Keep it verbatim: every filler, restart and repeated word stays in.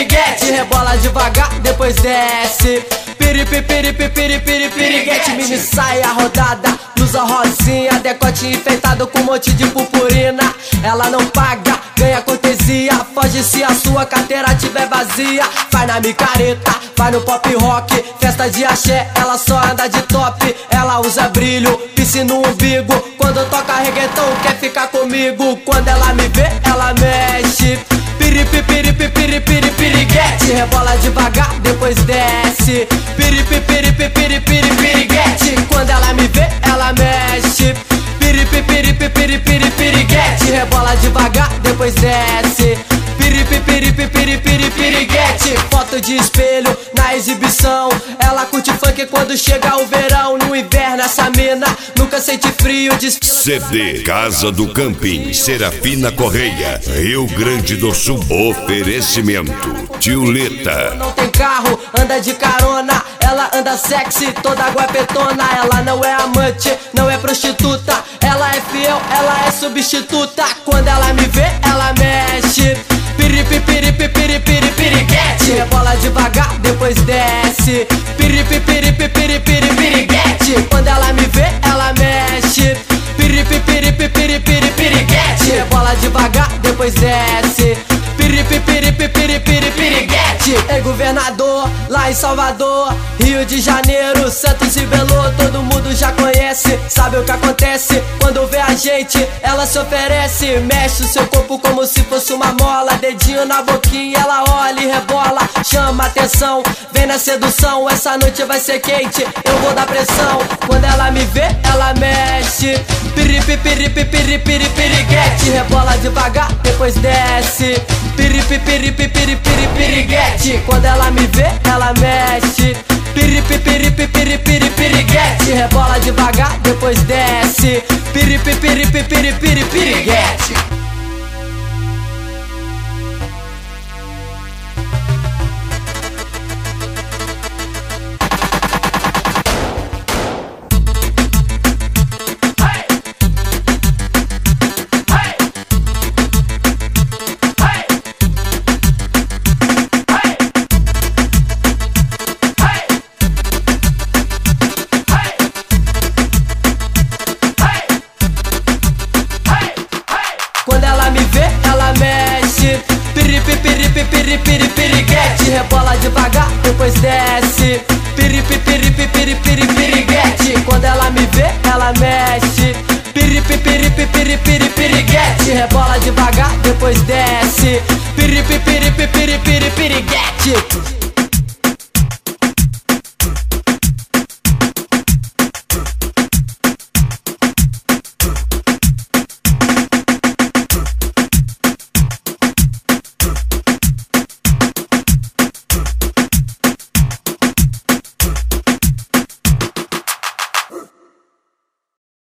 piriguete, rebola devagar, depois desce. Piripi, piripi, piripi, piriguete, mini saia rodada, blusa rosinha, decote enfeitado com um monte de purpurina. Ela não paga, ganha cortesia, foge se a sua carteira tiver vazia. Vai na micareta, vai no pop rock, festa de axé, ela só anda de top. Ela usa brilho, piercing no umbigo, quando toca reggaeton quer ficar comigo. Quando ela me vê, ela mexe. Piripi, piripi, piripi, piriguete, rebola devagar, depois desce. Piripi, piripi, piripi, piriguete, quando ela me vê, ela mexe. Piripi, piripi, piripi, piriguete, rebola devagar, depois desce. Piripi, piripi, piripi, piriguete, foto de espelho na exibição. Ela curte funk quando chega o verão. No inverno essa mina nunca sente frio. C D Casa do Camping, Serafina Correia, Rio Grande do Sul. Oferecimento Tiuleta. Não tem carro, anda de carona. Ela anda sexy, toda guapetona. Ela não é amante, não é prostituta. Ela é fiel, ela é substituta. Quando ela me vê, ela mexe. Piripi, piripi, piripi, piriguete, rebola devagar, depois desce. Piripi, piripi, piripi, piriguete, quando ela me vê, ela mexe. Piripi, piripi, piripi, piriguete, rebola devagar, depois desce. Piripi, piripi, piripi, piriguete. Ei, governador, lá em Salvador, Rio de Janeiro, Santos e Belo, todo mundo já conhece. Sabe o que acontece quando vê a gente? Ela se oferece, mexe o seu corpo como se fosse uma mola. Dedinho na boquinha, ela olha e rebola, chama atenção, vem na sedução. Essa noite vai ser quente, eu vou dar pressão. Quando ela me vê, ela mexe. Piripi, piripi, piripi, piriguete, rebola devagar, depois desce. Piripi, piripi, piripi, piriguete, quando ela me vê, ela mexe. Piripi, piripi, piripi, piriguete, rebola devagar, depois desce. Piripi, piripi, piripi, piriguete. Quando ela me vê, ela mexe. Piripi, piripi, piripi, piriguete, rebola devagar, depois desce. Piripi, piripi, piripi, piriguete, quando ela me vê, ela mexe. Piripi, piripi, piripi, piriguete, rebola devagar, depois desce. Piripi, piripi, piripi, piriguete.